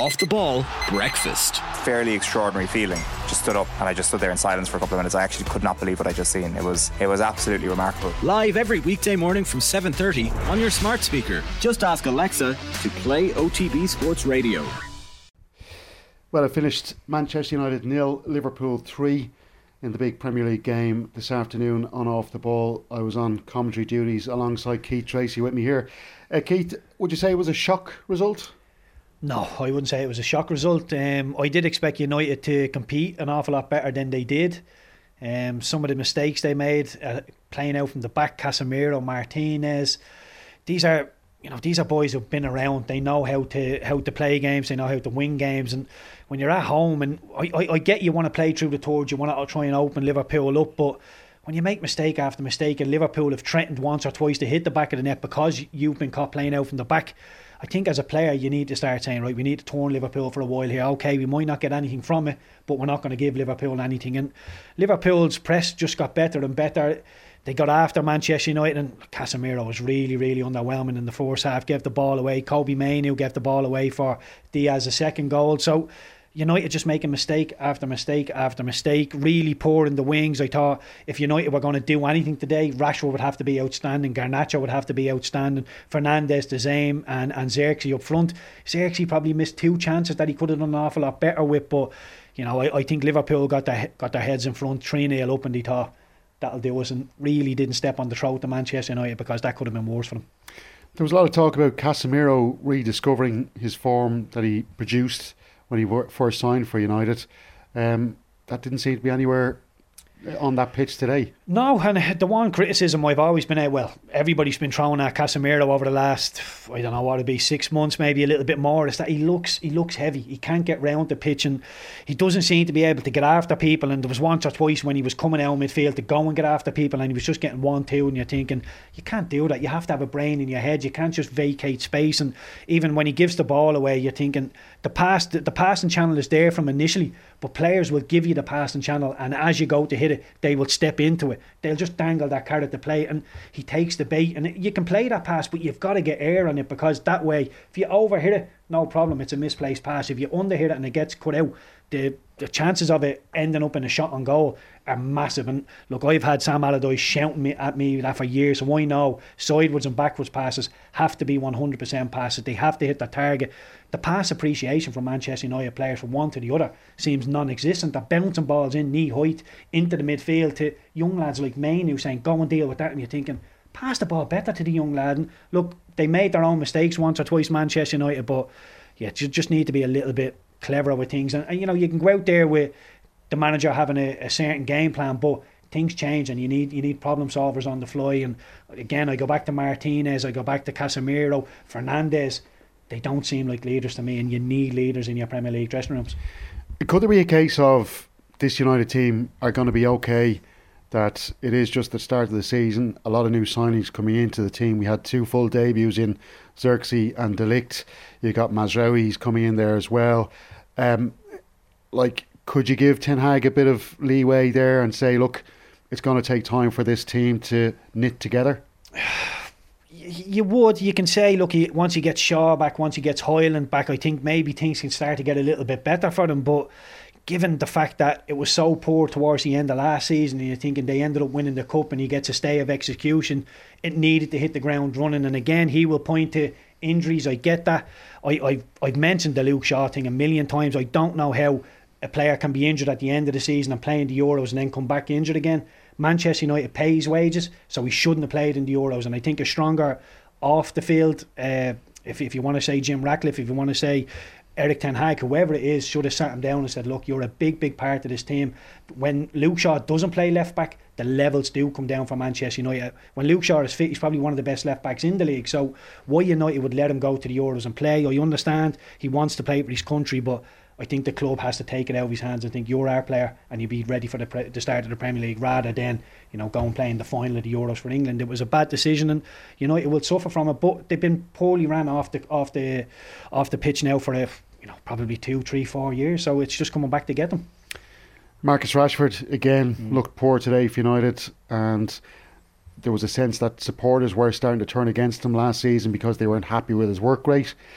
Off the Ball Breakfast. Fairly extraordinary feeling. Just stood up and I just stood there in silence for a couple of minutes. I actually could not believe what I just seen. It was absolutely remarkable. Live every weekday morning from 7:30 on your smart speaker. Just ask Alexa to play OTB Sports Radio. Well, it finished Manchester United 0, Liverpool 3 in the big Premier League game this afternoon on Off the Ball. I was on commentary duties alongside Keith Tracy with me here. Keith, would you say it was a shock result? No, I wouldn't say it was a shock result. I did expect United to compete an awful lot better than they did. Some of the mistakes they made, playing out from the back, Casemiro, Martinez, these are boys who've been around. They know how to play games. They know how to win games. And when you're at home, and I get you want to play through the towards, you want to try and open Liverpool up, but when you make mistake after mistake, and Liverpool have threatened once or twice to hit the back of the net because you've been caught playing out from the back, I think as a player you need to start saying, right, we need to turn Liverpool for a while here. Okay, we might not get anything from it, but we're not going to give Liverpool anything. And Liverpool's press just got better and better. They got after Manchester United, and Casemiro was really, really underwhelming in the first half. Gave the ball away. Kobe Mainoo gave the ball away for Diaz's second goal. So United just making mistake after mistake after mistake, really poor in the wings. I thought if United were going to do anything today, Rashford would have to be outstanding, Garnacho would have to be outstanding, Fernandes the same, and Xerxes up front. Xerxes probably missed 2 chances that he could have done an awful lot better with, but I think Liverpool got their heads in front, 3-0 up, and they thought that'll do us, and really didn't step on the throat of Manchester United, because that could have been worse for them. There was a lot of talk about Casemiro rediscovering his form that he produced when he first signed for United. That didn't seem to be anywhere on that pitch today. No, and the one criticism I've always been everybody's been throwing at Casemiro over the last, I don't know what it'd be, 6 months, maybe a little bit more, is that he looks heavy. He can't get round the pitch, and he doesn't seem to be able to get after people. And there was once or twice when he was coming out midfield to go and get after people, and he was just getting 1-2, and you're thinking, you can't do that. You have to have a brain in your head. You can't just vacate space. And even when he gives the ball away, you're thinking the passing channel is there from initially, but players will give you the passing channel, and as you go to hit it, they will step into it. They'll just dangle that carrot to play, and he takes the bait. And you can play that pass, but you've got to get air on it, because that way, if you overhit it, no problem, it's a misplaced pass. If you underhit it and it gets cut out, the chances of it ending up in a shot on goal are massive. And look, I've had Sam Allardyce shouting at me that for years, so I know sideways and backwards passes have to be 100% passes. They have to hit the target. The pass appreciation from Manchester United players from one to the other seems non-existent. They're bouncing balls in knee height into the midfield to young lads like Mainoo saying, go and deal with that, and you're thinking, pass the ball better to the young lad. And look, they made their own mistakes once or twice, Manchester United, but yeah, you just need to be a little bit cleverer with things. And you can go out there with the manager having a certain game plan, but things change, and you need problem solvers on the fly. And again, I go back to Martinez, I go back to Casemiro, Fernandes. They don't seem like leaders to me, and you need leaders in your Premier League dressing rooms. Could there be a case of this United team are going to be okay, that it is just the start of the season, a lot of new signings coming into the team? We had 2 full debuts in Xerxes and De Ligt. You got Mazraoui's coming in there as well. Could you give Ten Hag a bit of leeway there and say, look, it's going to take time for this team to knit together? You would. You can say, look, once he gets Shaw back, once he gets Højlund back, I think maybe things can start to get a little bit better for them. But given the fact that it was so poor towards the end of last season, and you're thinking they ended up winning the cup and he gets a stay of execution, it needed to hit the ground running. And again, he will point to injuries. I get that. I've mentioned the Luke Shaw thing a million times. I don't know how a player can be injured at the end of the season and play in the Euros and then come back injured again. Manchester United pays wages, so he shouldn't have played in the Euros. And I think a stronger off the field, if you want to say Jim Ratcliffe, if you want to say Erik Ten Hag, whoever it is, should have sat him down and said, look, you're a big part of this team. When Luke Shaw doesn't play left back, the levels do come down for Manchester United. When Luke Shaw is fit, he's probably one of the best left backs in the league. So why United would let him go to the Euros and play, I understand he wants to play for his country, but I think the club has to take it out of his hands and think, you're our player and you be ready for the start of the Premier League, rather than go and play in the final of the Euros for England. It was a bad decision, and United will suffer from it. But they've been poorly ran off the pitch now for probably 2, 3, 4 years. So it's just coming back to get them. Marcus Rashford again looked poor today for United, and there was a sense that supporters were starting to turn against him last season because they weren't happy with his work rate.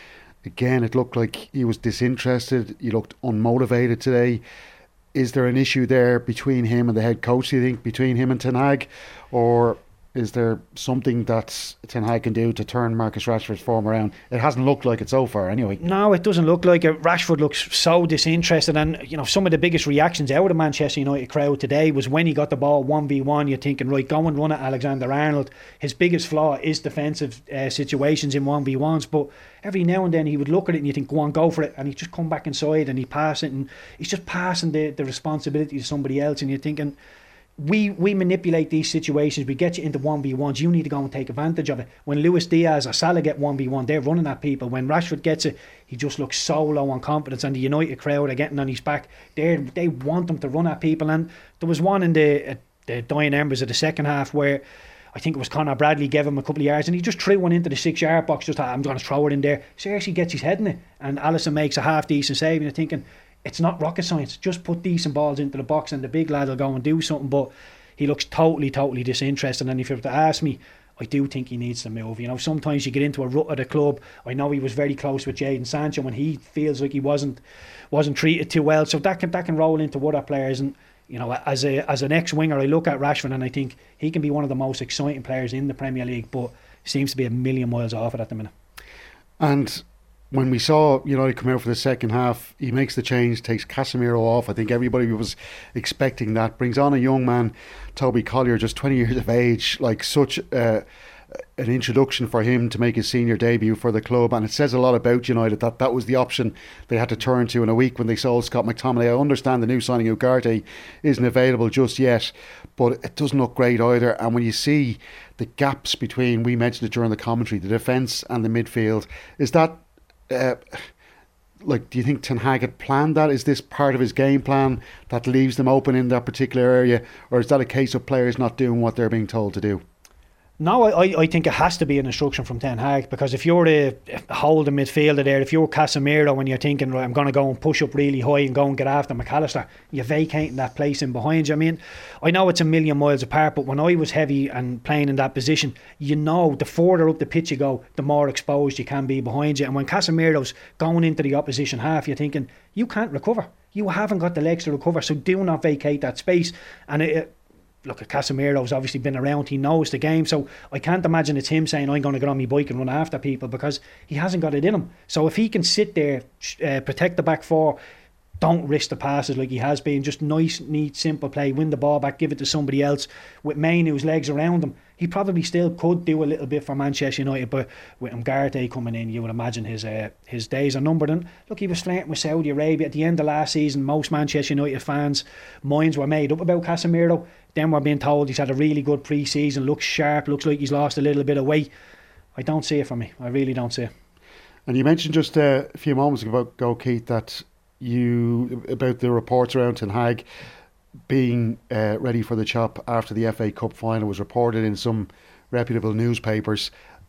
again, it looked like he was disinterested. He looked unmotivated today. Is there an issue there between him and the head coach, do you think, between him and Ten Hag? Or is there something that Ten Hag can do to turn Marcus Rashford's form around? It hasn't looked like it so far anyway. No, it doesn't look like it. Rashford looks so disinterested, and some of the biggest reactions out of the Manchester United crowd today was when he got the ball 1v1. You're thinking, right, go and run at Alexander-Arnold. His biggest flaw is defensive situations in 1v1s, but every now and then he would look at it and you think, go on, go for it, and he'd just come back inside and he'd pass it, and he's just passing the responsibility to somebody else, and you're thinking, we manipulate these situations, we get you into 1v1s, you need to go and take advantage of it. When Luis Diaz or Salah get 1v1, they're running at people. When Rashford gets it, he just looks so low on confidence, and the United crowd are getting on his back. They want him to run at people, and there was one in the dying embers of the second half where I think it was Conor Bradley gave him a couple of yards and he just threw one into the 6-yard box, just thought, I'm going to throw it in there. Seriously gets his head in it, and Alisson makes a half decent save, and you're thinking, it's not rocket science, just put decent balls into the box and the big lad will go and do something. But he looks totally disinterested, and if you were to ask me, I do think he needs to move. Sometimes you get into a rut at a club. I know he was very close with Jadon Sancho when he feels like he wasn't treated too well, so that can roll into other players. And as an ex-winger, I look at Rashford and I think he can be one of the most exciting players in the Premier League, but seems to be a million miles off it at the minute. And when we saw United come out for the second half, he makes the change, takes Casemiro off. I think everybody was expecting that. Brings on a young man, Toby Collier, just 20 years of age, like such an introduction for him to make his senior debut for the club. And it says a lot about United that was the option they had to turn to in a week when they sold Scott McTominay. I understand the new signing Ugarte isn't available just yet, but it doesn't look great either. And when you see the gaps between, we mentioned it during the commentary, the defence and the midfield, is that do you think Ten Hag had planned that? Is this part of his game plan that leaves them open in that particular area, or is that a case of players not doing what they're being told to do? No, I think it has to be an instruction from Ten Hag, because if you're the holding midfielder there, if you're Casemiro and you're thinking, right, I'm going to go and push up really high and go and get after McAllister, you're vacating that place in behind you. I mean, I know it's a million miles apart, but when I was heavy and playing in that position, the further up the pitch you go, the more exposed you can be behind you. And when Casemiro's going into the opposition half, you're thinking, you can't recover. You haven't got the legs to recover, so do not vacate that space. And look, Casemiro's obviously been around, he knows the game, so I can't imagine it's him saying, I'm going to get on my bike and run after people, because he hasn't got it in him. So if he can sit there, protect the back four, don't risk the passes like he has been, just nice, neat, simple play, win the ball back, give it to somebody else, with Mainoo's legs around him, he probably still could do a little bit for Manchester United. But with Ugarte coming in, you would imagine his days are numbered. And look, he was flirting with Saudi Arabia at the end of last season. Most Manchester United fans' minds were made up about Casemiro. Then we're being told he's had a really good pre-season, looks sharp, looks like he's lost a little bit of weight. I don't see it for me. I really don't see it. And you mentioned just a few moments ago, Keith, that about the reports around Ten Hag being ready for the chop after the FA Cup final was reported in some reputable newspapers.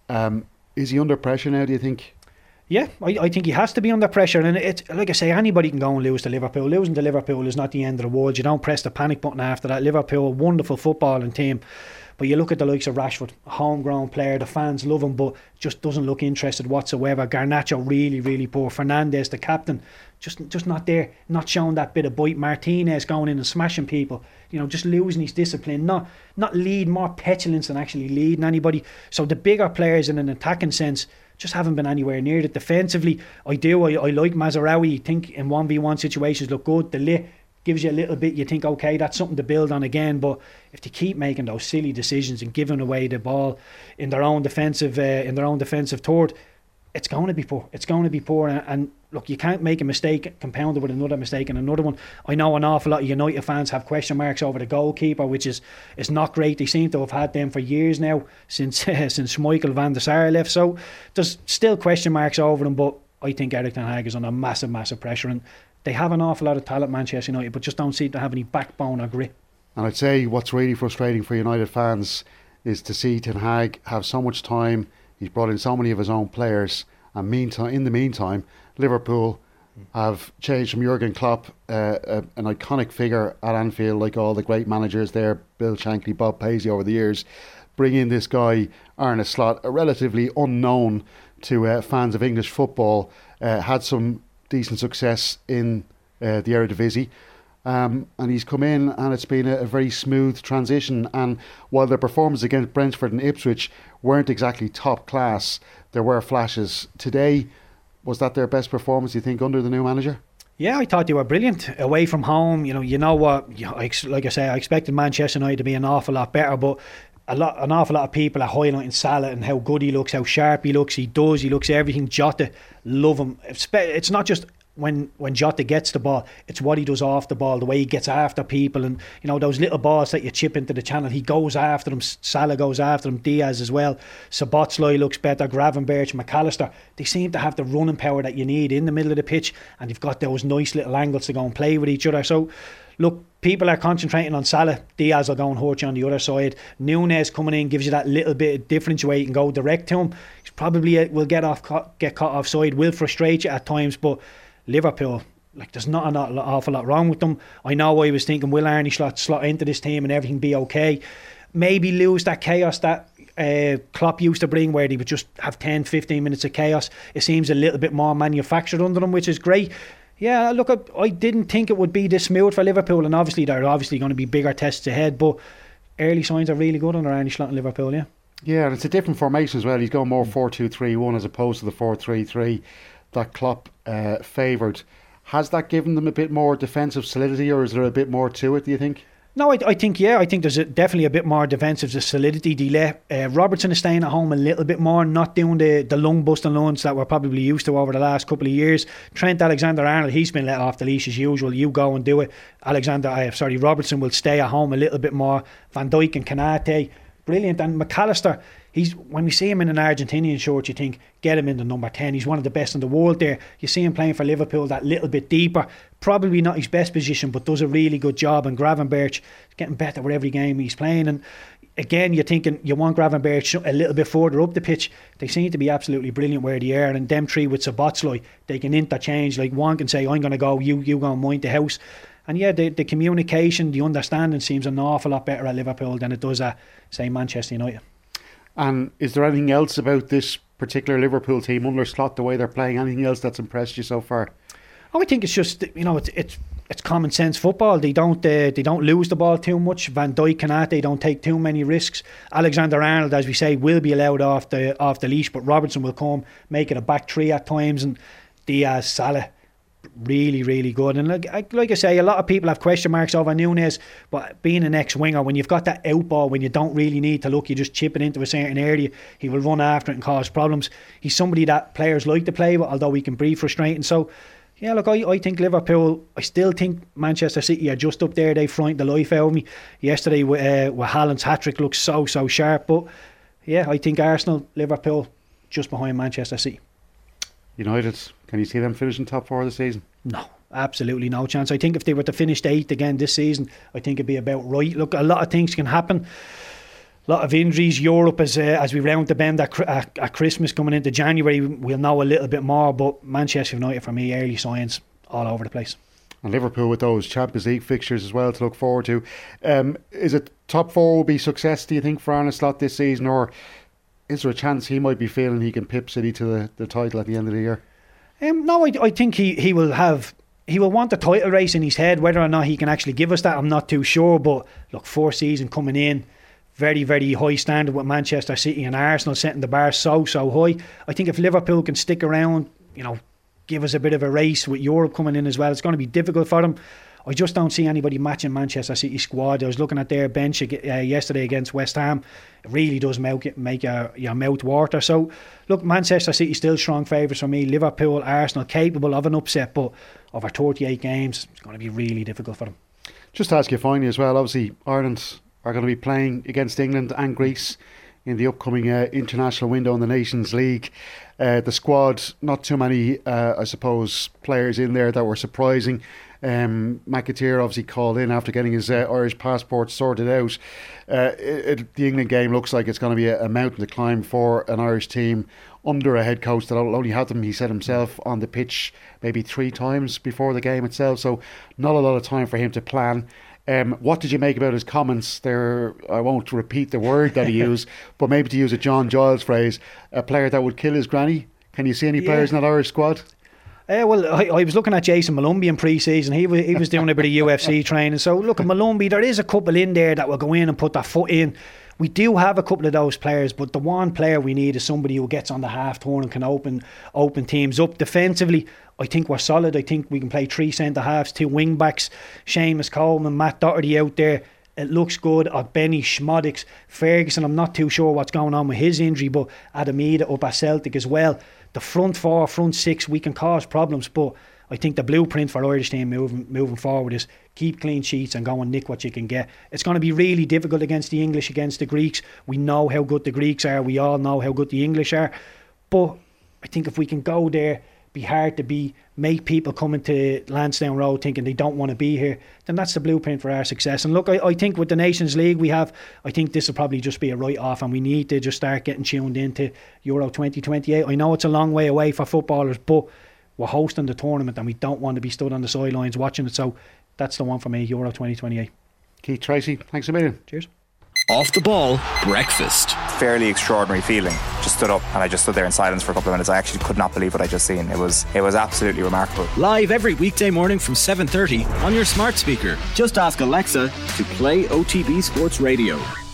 Is he under pressure now, do you think? Yeah, I think he has to be under pressure, and it's like I say, anybody can go and lose to Liverpool. Losing to Liverpool is not the end of the world. You don't press the panic button after that. Liverpool, a wonderful footballing team, but you look at the likes of Rashford, a homegrown player, the fans love him, but just doesn't look interested whatsoever. Garnacho really poor. Fernandes, the captain, just not there, not showing that bit of bite. Martinez going in and smashing people, just losing his discipline, not lead, more petulance than actually leading anybody. So the bigger players in an attacking sense just haven't been anywhere near it. Defensively, I like Mazraoui. I think in 1v1 situations look good. The Lit gives you a little bit, you think, okay, that's something to build on again. But if they keep making those silly decisions and giving away the ball in their own defensive third, it's going to be poor. It's going to be poor. And look, you can't make a mistake compounded with another mistake and another one. I know an awful lot of United fans have question marks over the goalkeeper, which is not great. They seem to have had them for years now, since Michael van der Sar left. So there's still question marks over them, but I think Erik ten Hag is under massive pressure, and they have an awful lot of talent, Manchester United, but just don't seem to have any backbone or grit. And I'd say what's really frustrating for United fans is to see Ten Hag have so much time. He's brought in so many of his own players, and in the meantime, Liverpool have changed from Jurgen Klopp, an iconic figure at Anfield, like all the great managers there, Bill Shankly, Bob Paisley over the years, bring in this guy, Arne Slot, a relatively unknown to fans of English football. Had some decent success in the Eredivisie. And he's come in and it's been a very smooth transition. And while their performances against Brentford and Ipswich weren't exactly top class, there were flashes. Today, was that their best performance, you think, under the new manager? Yeah, I thought they were brilliant. Away from home, you know what, like I say, I expected Manchester United to be an awful lot better, but an awful lot of people are highlighting Salah and how good he looks, how sharp he looks. He looks everything. Jota, love him. It's not just when Jota gets the ball, it's what he does off the ball, the way he gets after people, and those little balls that you chip into the channel, he goes after them. Salah goes after them, Diaz as well. Szoboszlai looks better, Gravenberch, McAllister, they seem to have the running power that you need in the middle of the pitch, and you've got those nice little angles to go and play with each other. So look, people are concentrating on Salah. Diaz will go and hurt you on the other side. Nunez coming in gives you that little bit of difference where you can go direct to him. He's probably will get caught offside, will frustrate you at times, but Liverpool, there's not an awful lot wrong with them. I know I was thinking, will Arne slot into this team and everything be okay? Maybe lose that chaos that Klopp used to bring, where they would just have 10-15 minutes of chaos. It seems a little bit more manufactured under them, which is great. Yeah, look, I didn't think it would be this smooth for Liverpool, and obviously there are going to be bigger tests ahead, but early signs are really good under Arne Slot in Liverpool, yeah. Yeah, and it's a different formation as well. He's going more 4-2-3-1 as opposed to the 4-3-3 that Klopp favoured. Has that given them a bit more defensive solidity, or is there a bit more to it, do you think? No, I think there's definitely a bit more defensive solidity. They let Robertson is staying at home a little bit more, not doing the lung busting loans that we're probably used to over the last couple of years. Trent Alexander-Arnold, he's been let off the leash as usual. You go and do it. Robertson will stay at home a little bit more. Van Dijk and Konate, brilliant. And McAllister, when we see him in an Argentinian shirt, you think, get him in the number 10. He's one of the best in the world there. You see him playing for Liverpool that little bit deeper. Probably not his best position, but does a really good job. And Gravenberch is getting better with every game he's playing. And again, you're thinking you want Gravenberch a little bit further up the pitch. They seem to be absolutely brilliant where they are. And them three with Szoboszlai, they can interchange. Like one can say, I'm going to go, you go and mind the house. And yeah, the communication, the understanding seems an awful lot better at Liverpool than it does at, say, Manchester United. And is there anything else about this particular Liverpool team under Slot, the way they're playing, anything else that's impressed you so far? I think it's just, it's common sense football. They don't lose the ball too much. Van Dijk, Konate don't take too many risks. Alexander-Arnold, as we say, will be allowed off the leash, but Robertson will come, make it a back three at times, and Diaz, Salah, really, really good. And like I say, a lot of people have question marks over Nunez, but being an ex-winger, when you've got that out ball, when you don't really need to look, you just chip it into a certain area, he will run after it and cause problems. He's somebody that players like to play with, although he can be frustrating. So yeah, look, I think Liverpool, I still think Manchester City are just up there. They frightened the life out of me yesterday with Haaland's hat-trick. Looks so sharp. But yeah, I think Arsenal, Liverpool just behind Manchester City. United, can you see them finishing top four this season? No, absolutely no chance. I think if they were to finish 8th again this season, I think it'd be about right. Look, a lot of things can happen. A lot of injuries. Europe, as we round the bend at Christmas coming into January, we'll know a little bit more. But Manchester United, for me, early signs all over the place. And Liverpool with those Champions League fixtures as well to look forward to. Is it top four will be success, do you think, for Arne Slot this season, or is there a chance he might be feeling he can pip City to the title at the end of the year? No, I think he will want the title race in his head. Whether or not he can actually give us that, I'm not too sure. But look, 4th season coming in, very, very high standard with Manchester City and Arsenal setting the bar so high. I think if Liverpool can stick around, give us a bit of a race with Europe coming in as well, it's going to be difficult for them. I just don't see anybody matching Manchester City squad. I was looking at their bench yesterday against West Ham. It really does make your mouth water. So, look, Manchester City still strong favourites for me. Liverpool, Arsenal, capable of an upset, but over 38 games, it's going to be really difficult for them. Just to ask you finally as well, obviously Ireland are going to be playing against England and Greece in the upcoming international window in the Nations League. The squad, not too many, I suppose, players in there that were surprising. McAteer obviously called in after getting his Irish passport sorted out. The England game looks like it's going to be a mountain to climb for an Irish team under a head coach that will only have them, he said himself, on the pitch maybe 3 times before the game itself, so not a lot of time for him to plan. What did you make about his comments there? I won't repeat the word that he used, but maybe to use a John Giles phrase, a player that would kill his granny. Can you see any players in that Irish squad? Well, I was looking at Jason Malumbi in pre-season. He was doing a bit of UFC training. So look at Malumbi, there is a couple in there that will go in and put that foot in. We do have a couple of those players, but the one player we need is somebody who gets on the half turn and can open teams up. Defensively, I think we're solid. I think we can play 3 centre halves, 2 wing backs, Seamus Coleman, Matt Doherty out there. It looks good. Benny, Schmodix, Ferguson. I'm not too sure what's going on with his injury, but Adamida up at Celtic as well. The front 4, front 6, we can cause problems, but I think the blueprint for Irish team moving forward is keep clean sheets and go and nick what you can get. It's going to be really difficult against the English, against the Greeks. We know how good the Greeks are. We all know how good the English are. But I think if we can go there, be hard to beat, make people come into Lansdowne Road thinking they don't want to be here, then that's the blueprint for our success. And look, I think with the Nations League I think this will probably just be a write-off, and we need to just start getting tuned into Euro 2028. I know it's a long way away for footballers, but we're hosting the tournament and we don't want to be stood on the sidelines watching it. So that's the one for me, Euro 2028. Keith Tracy, thanks a million. Cheers. Off the ball breakfast. Fairly extraordinary feeling. Just stood up and I just stood there in silence for a couple of minutes. I actually could not believe what I just seen. It was absolutely remarkable. Live every weekday morning from 7:30 on your smart speaker. Just ask Alexa to play OTB Sports Radio.